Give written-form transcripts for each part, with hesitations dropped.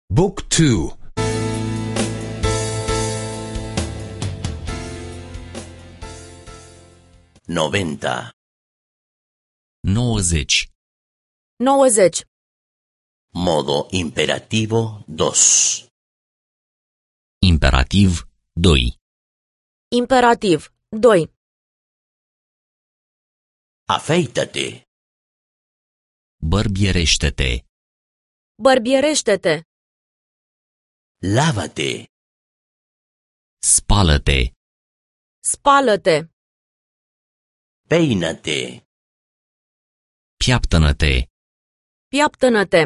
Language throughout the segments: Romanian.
Book 2. 90. 90. 90. Modo imperativo 2. Imperativ 2. Imperativ 2. Afeítate. Bărbierește-te. Bărbierește-te. Lávate. Spală-te. Spală-te. Peínate. Piaptănă-te. Piaptănă-te.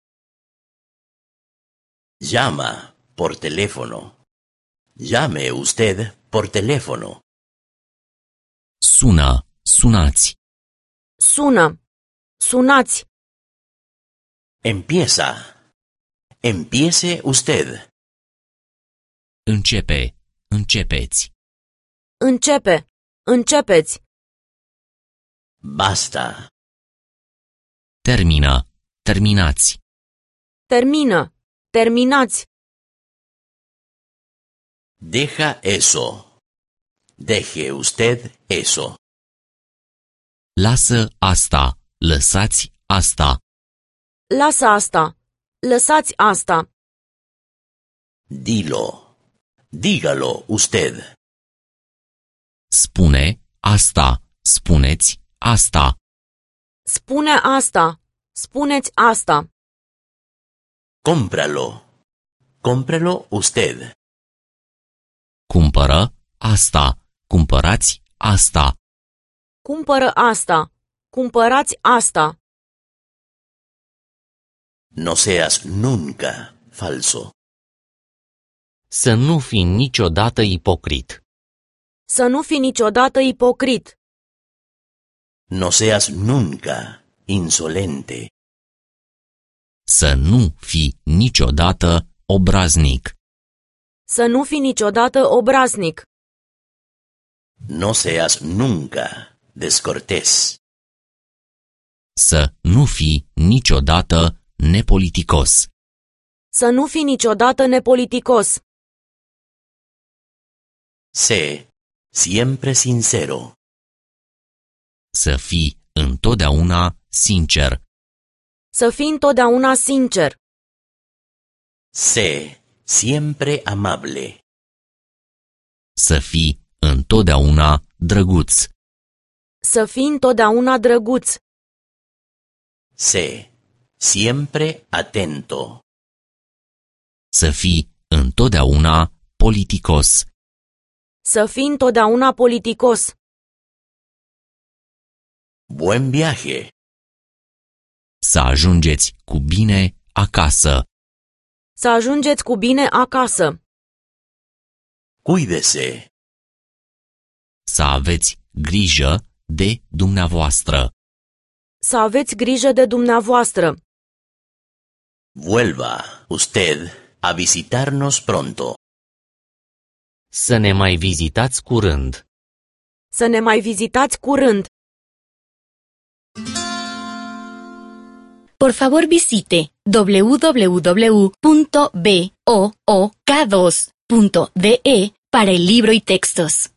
Llama por teléfono. Llame usted por teléfono. Sună. Sunați. Sună. Sunați. Empieza. Empiece usted. Începe. Începeți. Începe. Începeți. Basta. Termină. Terminați. Termină. Terminați. Deja eso. Deje usted eso. Lasă asta. Lăsați asta. Lasă asta. Lăsați asta. Dilo. Dígalo usted. Spune asta. Spuneți asta. Spune asta. Spuneți asta. Cómpralo. Cómprelo usted. Cumpără asta. Cumpărați asta. Cumpără asta. Cumpărați asta. No seas nunca falso. Să nu fii niciodată ipocrit. Să nu fii niciodată ipocrit. No seas nunca insolente. Să nu fii niciodată obraznic. Să nu fii niciodată obraznic. No seas nunca descortés. Să nu fii niciodată nepoliticos. Să nu fii niciodată nepoliticos. Sé siempre sincero. Să fii întotdeauna sincer. Să fii întotdeauna sincer. Sé siempre amable. Să fii întotdeauna drăguț. Să fii întotdeauna drăguț. Sé siempre atento. Să fii întotdeauna politicos. Să fii întotdeauna politicos. Buen viaje. Să ajungeți cu bine acasă. Să ajungeți cu bine acasă. Cuídese. Să aveți grijă de dumneavoastră. Să aveți grijă de dumneavoastră. Vuelva usted a visitarnos pronto. Să ne mai vizitați curând. Să ne mai vizitați curând. Por favor visite www.book2.de para el libro y textos.